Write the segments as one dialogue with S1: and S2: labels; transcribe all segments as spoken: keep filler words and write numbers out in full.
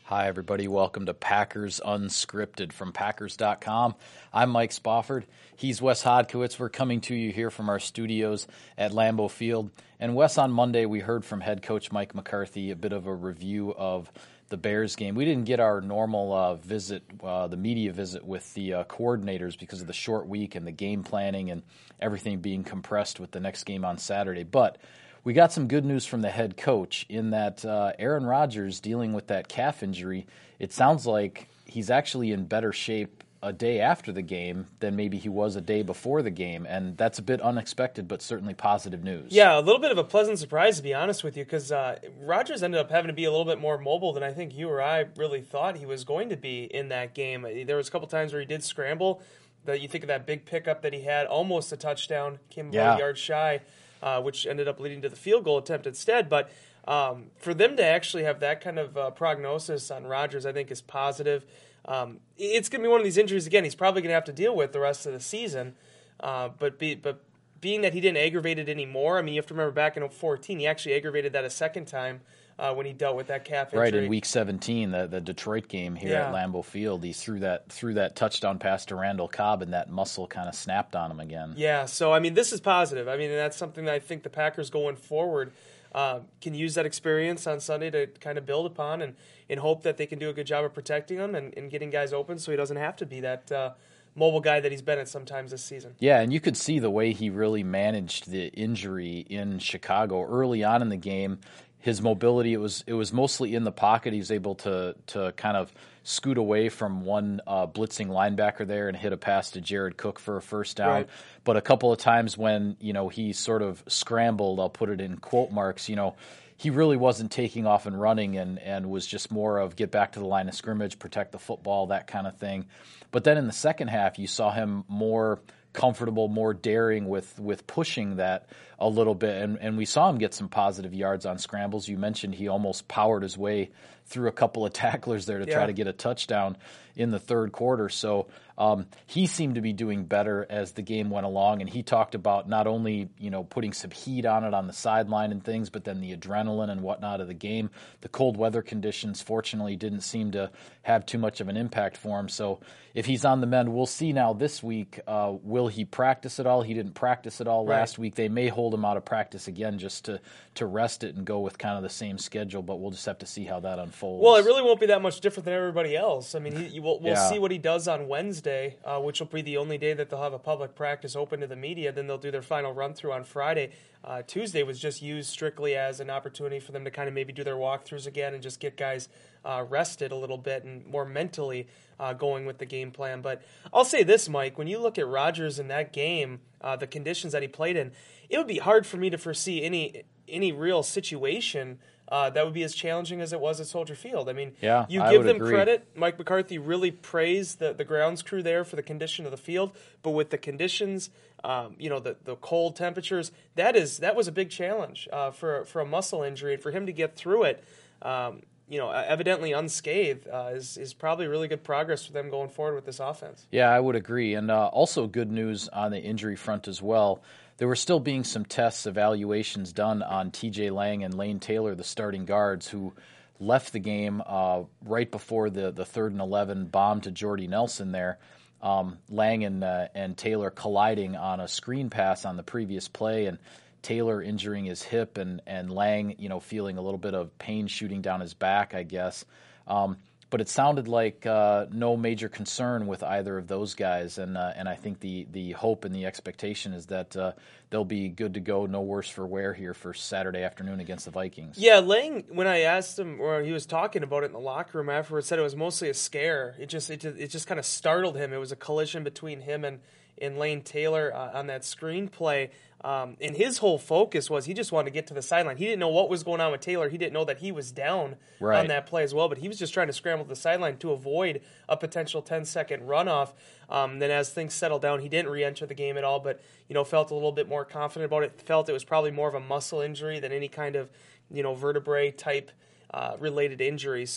S1: Hi, everybody. Welcome to Packers Unscripted from Packers dot com. I'm Mike Spofford. He's Wes Hodkiewicz. We're coming to you here from our studios at Lambeau Field. And Wes, on Monday, we heard from head coach Mike McCarthy a bit of a review of the Bears game. We didn't get our normal uh, visit, uh, the media visit with the uh, coordinators because of the short week and the game planning and everything being compressed with the next game on Saturday. But we got some good news from the head coach in that uh, Aaron Rodgers, dealing with that calf injury, it sounds like he's actually in better shape a day after the game than maybe he was a day before the game, and that's a bit unexpected, but certainly positive news.
S2: Yeah, a little bit of a pleasant surprise, to be honest with you, because uh, Rodgers ended up having to be a little bit more mobile than I think you or I really thought he was going to be in that game. There was a couple times where he did scramble. That you think of that big pickup that he had, almost a touchdown, came about
S1: Yeah.
S2: a yard shy. Uh, which ended up leading to the field goal attempt instead. But um, for them to actually have that kind of uh, prognosis on Rodgers, I think is positive. Um, it's going to be one of these injuries, again, he's probably going to have to deal with the rest of the season. Uh, but be, but being that he didn't aggravate it anymore, I mean, you have to remember back in fourteen, he actually aggravated that a second time uh, when he dealt with that calf injury.
S1: Right, in week seventeen, the, the Detroit game here
S2: Yeah.
S1: at Lambeau Field, he threw that threw that touchdown pass to Randall Cobb, and that muscle kind of snapped on him again.
S2: Yeah, so, I mean, this is positive. I mean, and that's something that I think the Packers going forward uh, can use that experience on Sunday to kind of build upon and, and hope that they can do a good job of protecting him and, and getting guys open so he doesn't have to be that uh, mobile guy that he's been at sometimes this season.
S1: Yeah, and you could see the way he really managed the injury in Chicago early on in the game. His mobility, it was it was mostly in the pocket. He was able to to kind of scoot away from one uh, blitzing linebacker there and hit a pass to Jared Cook for a first down.
S2: Right.
S1: But a couple of times when, you know, he sort of scrambled, I'll put it in quote marks, you know, he really wasn't taking off and running and, and was just more of get back to the line of scrimmage, protect the football, that kind of thing. But then in the second half, you saw him more comfortable, more daring with with pushing that a little bit, and and we saw him get some positive yards on scrambles. You mentioned he almost powered his way through a couple of tacklers there to
S2: Yeah.
S1: try to get a touchdown in the third quarter. So um, he seemed to be doing better as the game went along, and he talked about not only, you know, putting some heat on it on the sideline and things, but then the adrenaline and whatnot of the game. The cold weather conditions, fortunately, didn't seem to have too much of an impact for him. So if he's on the mend, we'll see now this week. Uh, will he practice at all? He didn't practice at all
S2: Right.
S1: last week. They may hold him out of practice again just to, to rest it and go with kind of the same schedule, but we'll just have to see how that unfolds.
S2: Well, it really won't be that much different than everybody else. I mean, he, you will, we'll
S1: Yeah.
S2: see what he does on Wednesday, uh, which will be the only day that they'll have a public practice open to the media. Then they'll do their final run-through on Friday. Uh, Tuesday was just used strictly as an opportunity for them to kind of maybe do their walkthroughs again and just get guys uh, rested a little bit and more mentally uh, going with the game plan. But I'll say this, Mike, when you look at Rodgers in that game, uh, the conditions that he played in, it would be hard for me to foresee any any real situation uh, that would be as challenging as it was at Soldier Field. I mean,
S1: Yeah,
S2: you
S1: I
S2: give
S1: would
S2: them
S1: agree.
S2: credit. Mike McCarthy really praised the, the grounds crew there for the condition of the field, but with the conditions, um, you know, the, the cold temperatures, that is that was a big challenge uh, for for a muscle injury, and for him to get through it, um, you know, evidently unscathed, uh, is is probably really good progress for them going forward with this offense.
S1: Yeah, I would agree. And uh, also good news on the injury front as well. There were still being some tests, evaluations done on T J Lang and Lane Taylor, the starting guards, who left the game uh, right before the, the third and eleven bomb to Jordy Nelson there. Um, Lang and, uh, and Taylor colliding on a screen pass on the previous play, and Taylor injuring his hip, and, and Lang, you know, feeling a little bit of pain shooting down his back, I guess. Um, But it sounded like uh, no major concern with either of those guys, and uh, and I think the, the hope and the expectation is that uh, they'll be good to go, no worse for wear here for Saturday afternoon against the Vikings.
S2: Yeah, Lang, when I asked him, or he was talking about it in the locker room afterwards, said it was mostly a scare. It just it just, it just kind of startled him. It was a collision between him and, and Lane Taylor uh, on that screenplay. Um, and his whole focus was he just wanted to get to the sideline. He didn't know what was going on with Taylor. He didn't know that he was down
S1: Right.
S2: on that play as well, but he was just trying to scramble to the sideline to avoid a potential ten-second runoff. Um, then as things settled down, he didn't re-enter the game at all, but you know felt a little bit more confident about it, felt it was probably more of a muscle injury than any kind of you know vertebrae type uh, related injury. So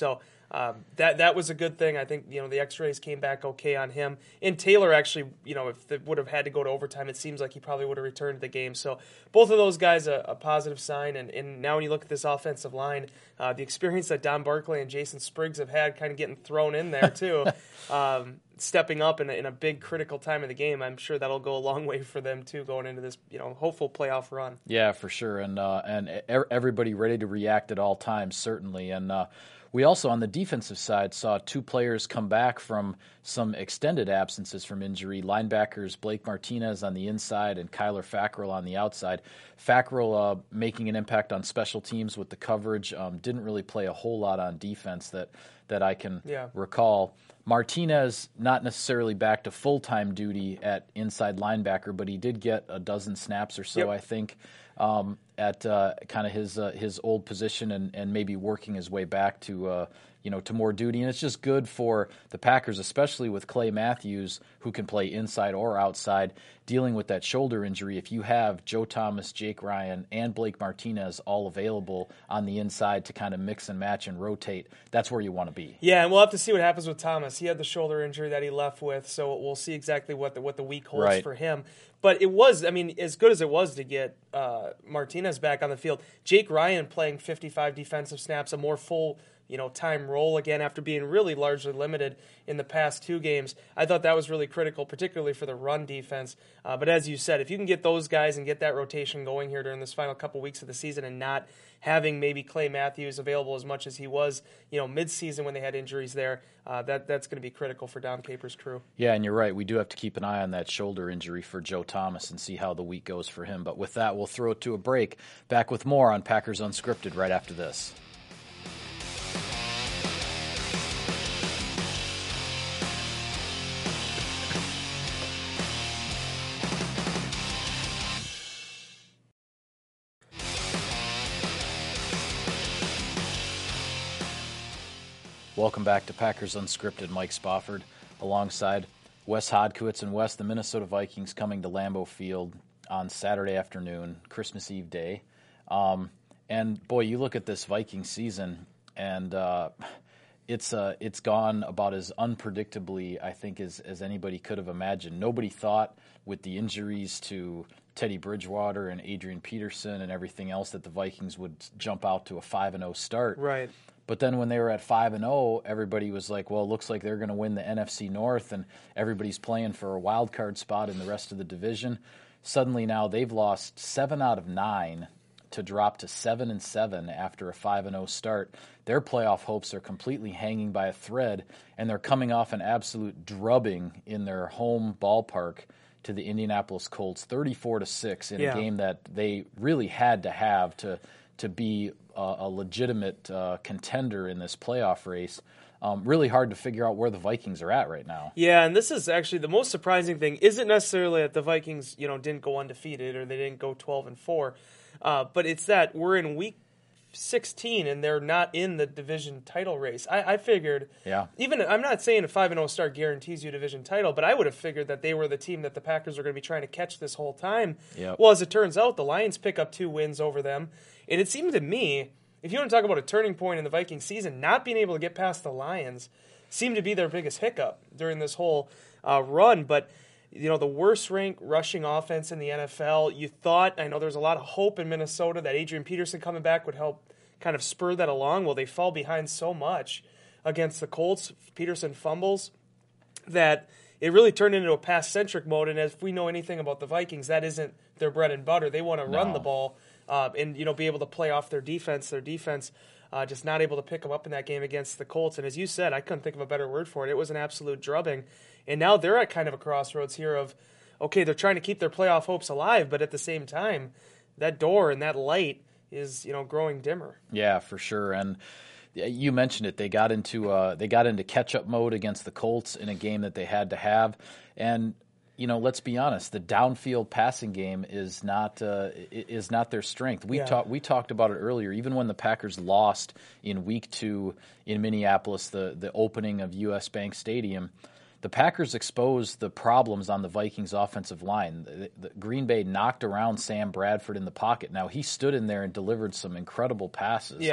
S2: Um, that that was a good thing. I think, you know, the X-rays came back okay on him. And Taylor actually, you know, if they would have had to go to overtime, it seems like he probably would have returned to the game. So both of those guys, a, a positive sign. And, and now when you look at this offensive line, uh, the experience that Don Barkley and Jason Spriggs have had kind of getting thrown in there too, um, stepping up in a, in a big critical time of the game, I'm sure that'll go a long way for them too going into this, you know, hopeful playoff run.
S1: Yeah, for sure. And, uh, and everybody ready to react at all times, certainly. And, uh, we also, on the defensive side, saw two players come back from some extended absences from injury. Linebackers Blake Martinez on the inside and Kyler Fackrell on the outside. Fackrell uh, making an impact on special teams with the coverage. Um, didn't really play a whole lot on defense that, that I can
S2: yeah.
S1: recall. Martinez, not necessarily back to full-time duty at inside linebacker, but he did get a dozen snaps or so,
S2: yep.
S1: I think. Um, at uh, kind of his uh, his old position and, and maybe working his way back to uh, you know to more duty, and it's just good for the Packers, especially with Clay Matthews, who can play inside or outside, dealing with that shoulder injury. If you have Joe Thomas, Jake Ryan, and Blake Martinez all available on the inside to kind of mix and match and rotate, that's where you want to be.
S2: Yeah, and we'll have to see what happens with Thomas. He had the shoulder injury that he left with, so we'll see exactly what the what the week holds
S1: right.
S2: for him. But it was, I mean, as good as it was to get uh, Martinez back on the field, Jake Ryan playing fifty-five defensive snaps, a more full, you know, time role again after being really largely limited in the past two games. I thought that was really critical, particularly for the run defense. Uh, but as you said, if you can get those guys and get that rotation going here during this final couple weeks of the season and not having maybe Clay Matthews available as much as he was, you know, mid-season when they had injuries there, uh, that that's going to be critical for Don Capers' crew.
S1: Yeah, and you're right. We do have to keep an eye on that shoulder injury for Joe Thomas and see how the week goes for him. But with that, we'll throw it to a break. Back with more on Packers Unscripted right after this. Welcome back to Packers Unscripted. Mike Spofford alongside Wes Hodkiewicz. And Wes, the Minnesota Vikings coming to Lambeau Field on Saturday afternoon, Christmas Eve day. Um, and, boy, you look at this Viking season, and uh, it's uh, it's gone about as unpredictably, I think, as, as anybody could have imagined. Nobody thought with the injuries to Teddy Bridgewater and Adrian Peterson and everything else that the Vikings would jump out to a five and oh start.
S2: Right.
S1: But then when they were at five and oh, everybody was like, well, it looks like they're going to win the N F C North, and everybody's playing for a wild card spot in the rest of the division. Suddenly now they've lost seven out of nine to drop to seven and seven after a five and oh start. Their playoff hopes are completely hanging by a thread, and they're coming off an absolute drubbing in their home ballpark to the Indianapolis Colts, thirty-four to six in
S2: yeah.
S1: a game that they really had to have to to be a, a legitimate uh, contender in this playoff race. Um, really hard to figure out where the Vikings are at right now.
S2: Yeah, and this is actually the most surprising thing. Isn't necessarily that the Vikings, you know, didn't go undefeated or they didn't go twelve and four, uh, but it's that we're in week sixteen and they're not in the division title race. I, I figured,
S1: yeah.
S2: even I'm not saying a five and oh start guarantees you a division title, but I would have figured that they were the team that the Packers were going to be trying to catch this whole time.
S1: Yep.
S2: Well, as it turns out, the Lions pick up two wins over them, and it seemed to me, if you want to talk about a turning point in the Viking season, not being able to get past the Lions seemed to be their biggest hiccup during this whole uh, run. But, you know, the worst ranked rushing offense in the N F L, you thought, I know there's a lot of hope in Minnesota that Adrian Peterson coming back would help kind of spur that along. Well, they fall behind so much against the Colts. Peterson fumbles that it really turned into a pass-centric mode. And if we know anything about the Vikings, that isn't their bread and butter. They want to
S1: No.
S2: run the ball. Uh, and, you know, be able to play off their defense. Their defense uh, just not able to pick them up in that game against the Colts. And as you said, I couldn't think of a better word for it. It was an absolute drubbing. And now they're at kind of a crossroads here of, okay, they're trying to keep their playoff hopes alive, but at the same time, that door and that light is, you know, growing dimmer.
S1: Yeah, for sure. And you mentioned it. They got into uh, they got into catch-up mode against the Colts in a game that they had to have. And you know, let's be honest. The downfield passing game is not uh, is not their strength. We
S2: yeah.
S1: talked we talked about it earlier. Even when the Packers lost in Week Two in Minneapolis, the the opening of U S Bank Stadium, the Packers exposed the problems on the Vikings' offensive line. The, the Green Bay knocked around Sam Bradford in the pocket. Now he stood in there and delivered some incredible passes.
S2: Yeah.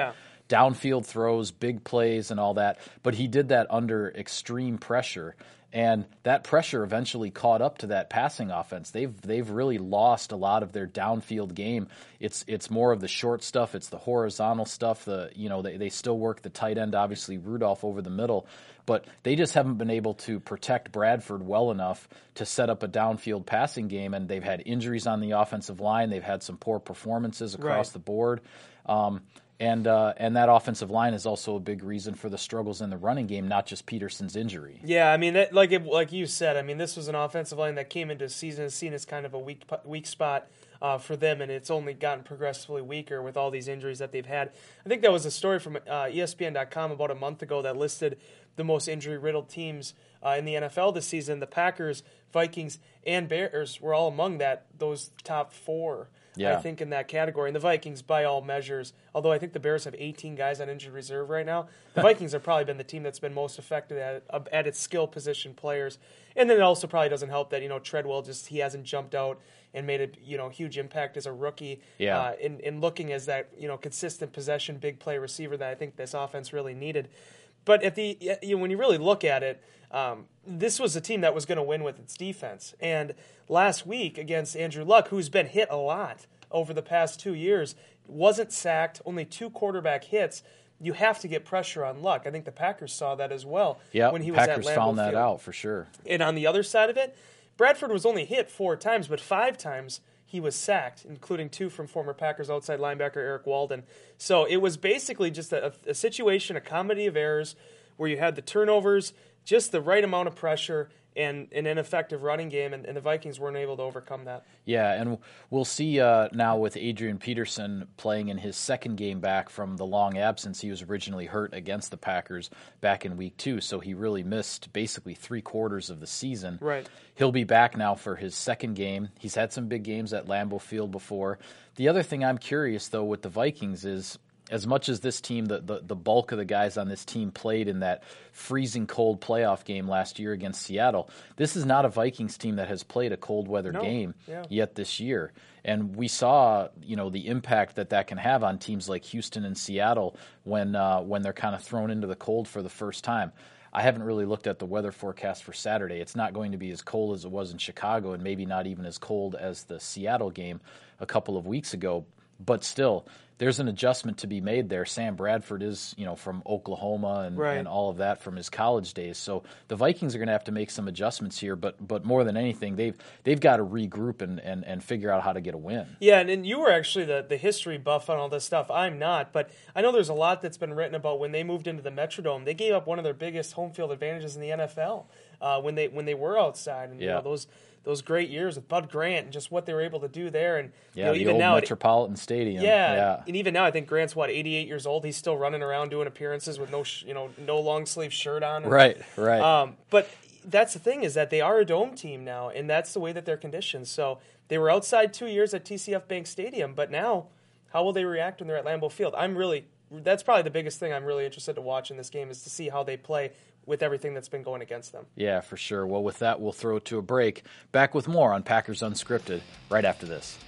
S1: downfield throws, big plays, and all that. But he did that under extreme pressure. And that pressure eventually caught up to that passing offense. They've they've really lost a lot of their downfield game. It's it's more of the short stuff. It's the horizontal stuff. The you know they, they still work the tight end, obviously Rudolph over the middle, but they just haven't been able to protect Bradford well enough to set up a downfield passing game. And they've had injuries on the offensive line. They've had some poor performances across
S2: right.
S1: the board. Um, And uh, and that offensive line is also a big reason for the struggles in the running game, not just Peterson's injury.
S2: Yeah, I mean, that, like it, like you said, I mean, this was an offensive line that came into the season seen as kind of a weak weak spot uh, for them, and it's only gotten progressively weaker with all these injuries that they've had. I think that was a story from uh, E S P N dot com about a month ago that listed the most injury-riddled teams uh, in the N F L this season. The Packers, Vikings, and Bears were all among that those top four.
S1: Yeah.
S2: I think, in that category. And the Vikings, by all measures, although I think the Bears have eighteen guys on injured reserve right now, the Vikings have probably been the team that's been most effective at, at its skill position players. And then it also probably doesn't help that, you know, Treadwell just, he hasn't jumped out and made a, you know, huge impact as a rookie.
S1: Yeah.
S2: Uh, in, in looking as that, you know, consistent possession, big play receiver that I think this offense really needed. But at the you know, when you really look at it, um, this was a team that was going to win with its defense. And last week against Andrew Luck, who's been hit a lot over the past two years, wasn't sacked, only two quarterback hits. You have to get pressure on Luck. I think the Packers saw that as well
S1: Yeah,
S2: when he was
S1: Packers
S2: at Lambeau
S1: found that
S2: Field.
S1: out for sure.
S2: And on the other side of it, Bradford was only hit four times, but five times he was sacked, including two from former Packers outside linebacker Eric Walden. So it was basically just a, a situation, a comedy of errors, where you had the turnovers, just the right amount of pressure, and an ineffective running game, and, and the Vikings weren't able to overcome that.
S1: Yeah, and we'll see uh, now with Adrian Peterson playing in his second game back from the long absence. He was originally hurt against the Packers back in week two, so he really missed basically three quarters of the season.
S2: Right.
S1: He'll be back now for his second game. He's had some big games at Lambeau Field before. The other thing I'm curious, though, with the Vikings is, as much as this team, the, the, the bulk of the guys on this team played in that freezing cold playoff game last year against Seattle, this is not a Vikings team that has played a cold weather
S2: No.
S1: game
S2: Yeah.
S1: yet this year. And we saw, you know, the impact that that can have on teams like Houston and Seattle when uh, when they're kind of thrown into the cold for the first time. I haven't really looked at the weather forecast for Saturday. It's not going to be as cold as it was in Chicago, and maybe not even as cold as the Seattle game a couple of weeks ago. But still, there's an adjustment to be made there. Sam Bradford is, you know, from Oklahoma and,
S2: Right.
S1: and all of that from his college days. So the Vikings are going to have to make some adjustments here. But but more than anything, they've they've got to regroup and, and, and figure out how to get a win.
S2: Yeah, and, and you were actually the, the history buff on all this stuff. I'm not, but I know there's a lot that's been written about when they moved into the Metrodome. They gave up one of their biggest home field advantages in the N F L uh, when they when they were outside. And you
S1: Yeah.
S2: know, those those great years with Bud Grant and just what they were able to do there. And
S1: Yeah,
S2: you know,
S1: the
S2: even
S1: old
S2: now,
S1: Metropolitan Stadium.
S2: Yeah,
S1: yeah.
S2: and even now, I think Grant's what eighty-eight years old. He's still running around doing appearances with no, sh- you know, no long sleeve shirt on. And,
S1: Right, right.
S2: Um, but that's the thing is that they are a dome team now, and that's the way that they're conditioned. So they were outside two years at T C F Bank Stadium, but now, how will they react when they're at Lambeau Field? I'm really that's probably the biggest thing I'm really interested to watch in this game is to see how they play with everything that's been going against them.
S1: Yeah, for sure. Well, with that, we'll throw it to a break. Back with more on Packers Unscripted right after this.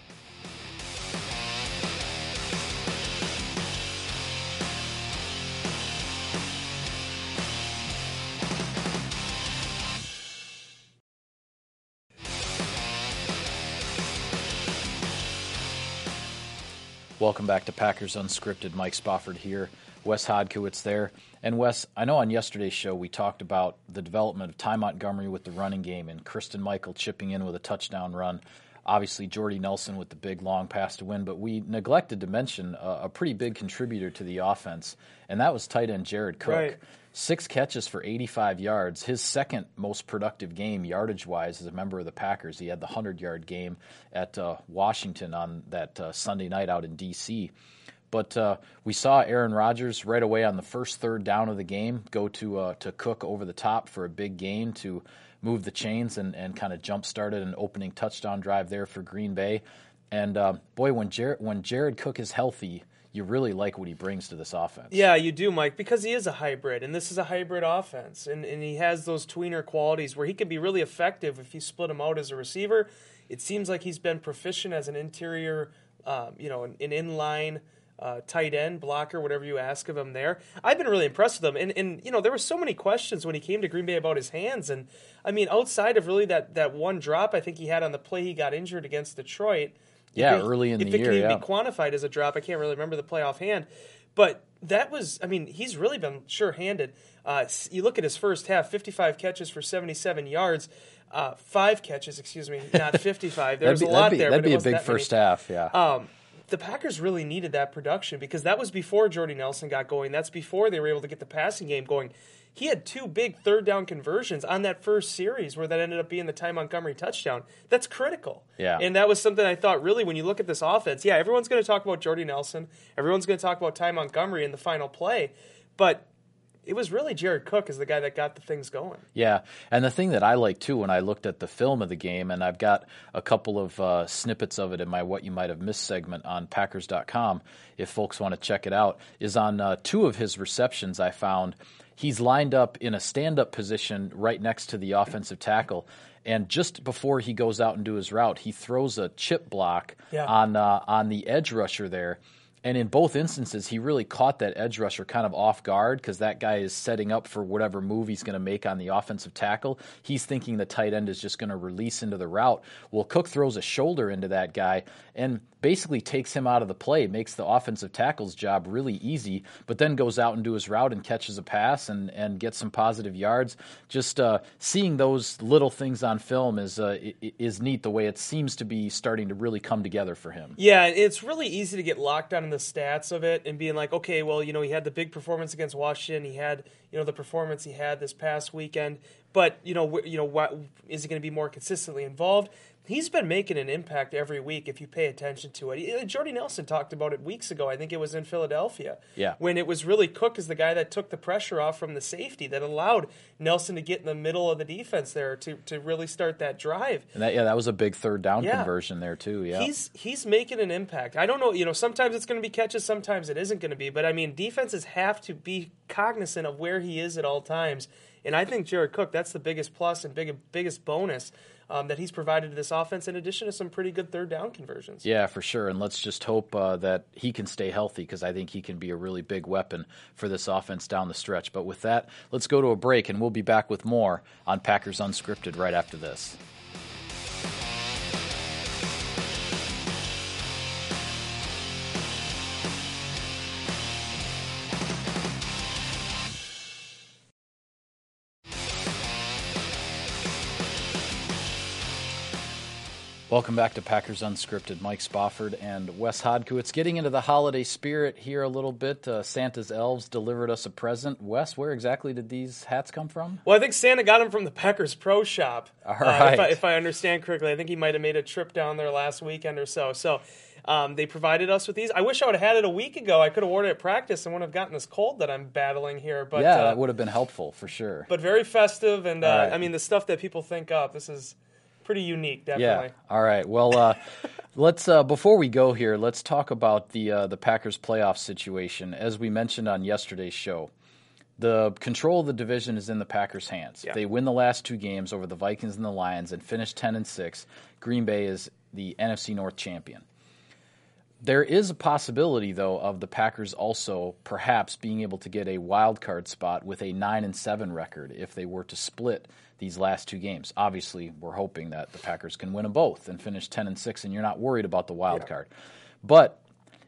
S1: Welcome back to Packers Unscripted. Mike Spofford here. Wes Hodkiewicz there. And Wes, I know on yesterday's show we talked about the development of Ty Montgomery with the running game and Kristen Michael chipping in with a touchdown run. Obviously, Jordy Nelson with the big long pass to win, but we neglected to mention a, a pretty big contributor to the offense, and that was tight end Jared Cook.
S2: Right.
S1: Six catches for eighty-five yards. His second most productive game, yardage-wise, as a member of the Packers. He had the hundred-yard game at uh, Washington on that uh, Sunday night out in D C But uh, we saw Aaron Rodgers right away on the first third down of the game go to uh, to Cook over the top for a big gain to move the chains and, and kind of jump-started an opening touchdown drive there for Green Bay. And, uh, boy, when Jared, when Jared Cook is healthy, you really like what he brings to this offense.
S2: Yeah, you do, Mike, because he is a hybrid, and this is a hybrid offense, and, and he has those tweener qualities where he can be really effective if you split him out as a receiver. It seems like he's been proficient as an interior, um, you know, an, an inline uh, tight end, blocker, whatever you ask of him there. I've been really impressed with him. And, and, you know, there were so many questions when he came to Green Bay about his hands. And, I mean, outside of really that, that one drop I think he had on the play he got injured against Detroit.
S1: Yeah,
S2: it,
S1: early in the
S2: year,
S1: year,
S2: If it can even
S1: yeah.
S2: be quantified as a drop, I can't really remember the play offhand. But that was, I mean, he's really been sure-handed. Uh, you look at his first half, fifty-five catches for seventy-seven yards. Uh, five catches, excuse me, not fifty-five. There was
S1: be,
S2: a lot
S1: that'd be,
S2: there.
S1: That'd
S2: but
S1: be
S2: it
S1: a
S2: wasn't
S1: big
S2: that
S1: first
S2: many.
S1: half, yeah.
S2: Um, the Packers really needed that production because that was before Jordy Nelson got going. That's before they were able to get the passing game going. He had two big third down conversions on that first series where that ended up being the Ty Montgomery touchdown. That's critical.
S1: Yeah.
S2: And that was something I thought really when you look at this offense, yeah, everyone's going to talk about Jordy Nelson. Everyone's going to talk about Ty Montgomery in the final play. But it was really Jared Cook as the guy that got the things going.
S1: Yeah, and the thing that I like too when I looked at the film of the game, and I've got a couple of uh, snippets of it in my What You Might Have Missed segment on Packers dot com, if folks want to check it out, is on uh, two of his receptions I found. He's lined up in a stand-up position right next to the offensive tackle, and just before he goes out and do his route, he throws a chip block
S2: Yeah.
S1: on uh, on the edge rusher there. And in both instances, he really caught that edge rusher kind of off guard because that guy is setting up for whatever move he's going to make on the offensive tackle. He's thinking the tight end is just going to release into the route. Well, Cook throws a shoulder into that guy and basically takes him out of the play, makes the offensive tackle's job really easy, but then goes out and do his route and catches a pass and, and gets some positive yards. Just uh, seeing those little things on film is uh, is neat, the way it seems to be starting to really come together for him.
S2: Yeah, it's really easy to get locked on in the stats of it and being like, okay, well, you know, he had the big performance against Washington. He had, you know, the performance he had this past weekend. But, you know, you know, what, is he going to be more consistently involved? He's been making an impact every week if you pay attention to it. Jordy Nelson talked about it weeks ago. I think it was in Philadelphia.
S1: Yeah.
S2: When it was really Cook as the guy that took the pressure off from the safety that allowed Nelson to get in the middle of the defense there to, to really start that drive.
S1: And that, yeah, that was a big third down
S2: Yeah.
S1: conversion there too. Yeah,
S2: He's he's making an impact. I don't know, you know, sometimes it's going to be catches, sometimes it isn't going to be. But, I mean, defenses have to be cognizant of where he is at all times. And I think Jared Cook, that's the biggest plus and big, biggest bonus um, that he's provided to this offense, in addition to some pretty good third down conversions.
S1: Yeah, for sure. And let's just hope uh, that he can stay healthy because I think he can be a really big weapon for this offense down the stretch. But with that, let's go to a break, and we'll be back with more on Packers Unscripted right after this. Welcome back to Packers Unscripted. Mike Spofford and Wes Hodkiewicz. Getting into the holiday spirit here a little bit. Uh, Santa's elves delivered us a present. Wes, where exactly did these hats come from?
S2: Well, I think Santa got them from the Packers Pro Shop.
S1: All
S2: uh,
S1: right.
S2: If I, if I understand correctly. I think he might have made a trip down there last weekend or so. So um, they provided us with these. I wish I would have had it a week ago. I could have worn it at practice and wouldn't have gotten this cold that I'm battling here. But
S1: yeah,
S2: uh,
S1: that would have been helpful for sure.
S2: But very festive. And, uh,
S1: right.
S2: I mean, the stuff that people think of, this is pretty unique, definitely.
S1: Yeah. All right. Well, uh, let's uh, before we go here, let's talk about the uh, the Packers playoff situation. As we mentioned on yesterday's show, the control of the division is in the Packers' hands.
S2: Yeah.
S1: If they win the last two games over the Vikings and the Lions and finish ten and six, Green Bay is the N F C North champion. There is a possibility, though, of the Packers also perhaps being able to get a wild card spot with a nine and seven record if they were to split these last two games. Obviously, we're hoping that the Packers can win them both and finish ten and six, and you're not worried about the wild
S2: Yeah.
S1: card. But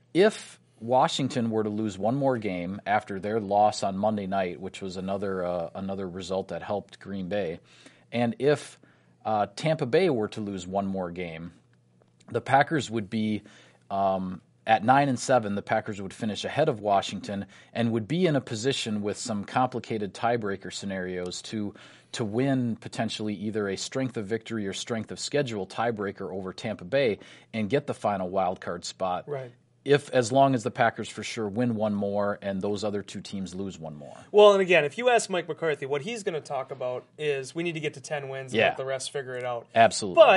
S1: if Washington were to lose one more game after their loss on Monday night, which was another uh, another result that helped Green Bay, and if uh, Tampa Bay were to lose one more game, the Packers would be um, at nine and seven. The Packers would finish ahead of Washington and would be in a position with some complicated tiebreaker scenarios to to win potentially either a strength of victory or strength of schedule tiebreaker over Tampa Bay and get the final wild card spot.
S2: Right.
S1: If as long as the Packers for sure win one more and those other two teams lose one more.
S2: Well, and again, if you ask Mike McCarthy, what he's going to talk about is we need to get to ten wins and
S1: Yeah.
S2: let the rest figure it out.
S1: Absolutely.
S2: But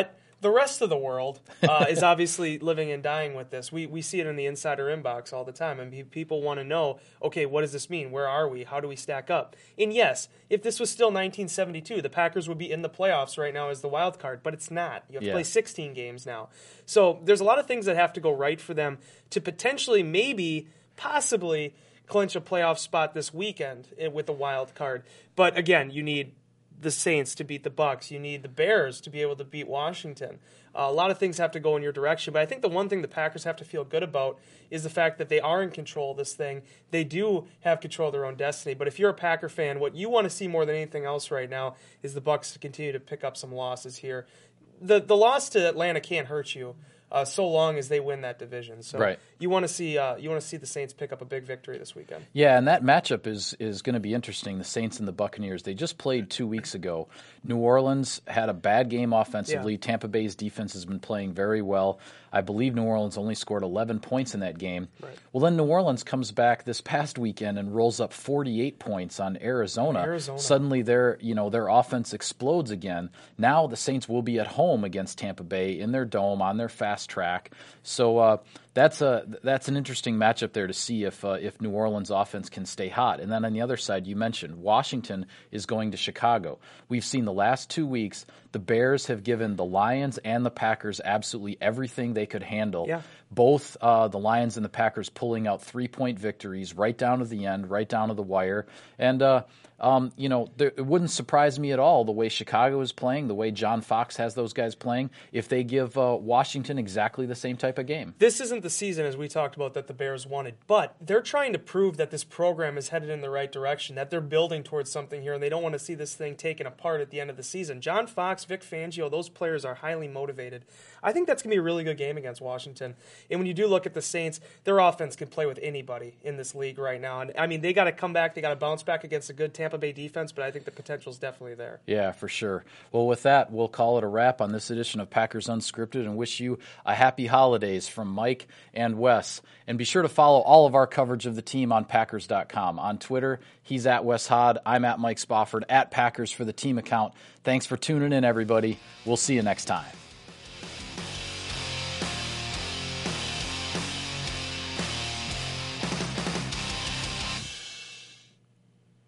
S2: the rest of the world uh, is obviously living and dying with this. We we see it in the insider inbox all the time, and pe- people want to know, okay, what does this mean? Where are we? How do we stack up? And yes, if this was still nineteen seventy-two, the Packers would be in the playoffs right now as the wild card, but it's not. You have to
S1: Yeah.
S2: play sixteen games now. So there's a lot of things that have to go right for them to potentially, maybe, possibly clinch a playoff spot this weekend with the wild card. But again, you need the Saints to beat the Bucs. You need the Bears to be able to beat Washington. Uh, a lot of things have to go in your direction, but I think the one thing the Packers have to feel good about is the fact that they are in control of this thing. They do have control of their own destiny. But if you're a Packer fan, what you want to see more than anything else right now is the Bucs to continue to pick up some losses here. The the loss to Atlanta can't hurt you. Uh, so long as they win that division, so
S1: Right.
S2: you want to see uh, you want to see the Saints pick up a big victory this weekend.
S1: Yeah, and that matchup is is going to be interesting. The Saints and the Buccaneers. They just played two weeks ago. New Orleans had a bad game offensively.
S2: Yeah.
S1: Tampa Bay's defense has been playing very well. I believe New Orleans only scored eleven points in that game.
S2: Right.
S1: Well, then New Orleans comes back this past weekend and rolls up forty-eight points on Arizona.
S2: Arizona.
S1: Suddenly, their you know their offense explodes again. Now the Saints will be at home against Tampa Bay in their dome on their fast track. So uh, that's a that's an interesting matchup there to see if uh, if New Orleans offense can stay hot. And then on the other side, you mentioned Washington is going to Chicago. We've seen the last two weeks the Bears have given the Lions and the Packers absolutely everything they could handle.
S2: Yeah.
S1: Both uh, the Lions and the Packers pulling out three-point victories right down to the end, right down to the wire. And, uh, um, you know, there, it wouldn't surprise me at all the way Chicago is playing, the way John Fox has those guys playing, if they give uh, Washington exactly the same type of game.
S2: This isn't the season, as we talked about, that the Bears wanted, but they're trying to prove that this program is headed in the right direction, that they're building towards something here, and they don't want to see this thing taken apart at the end of the season. John Fox, Vic Fangio, those players are highly motivated. I think that's going to be a really good game against Washington. And when you do look at the Saints, their offense can play with anybody in this league right now. And I mean, they got to come back, they got to bounce back against a good Tampa Bay defense, but I think the potential is definitely there.
S1: Yeah, for sure. Well, with that, we'll call it a wrap on this edition of Packers Unscripted and wish you a happy holidays from Mike and Wes. And be sure to follow all of our coverage of the team on Packers dot com. On Twitter, he's at Wes Hod. I'm at Mike Spofford, at Packers for the team account. Thanks for tuning in, everybody. We'll see you next time.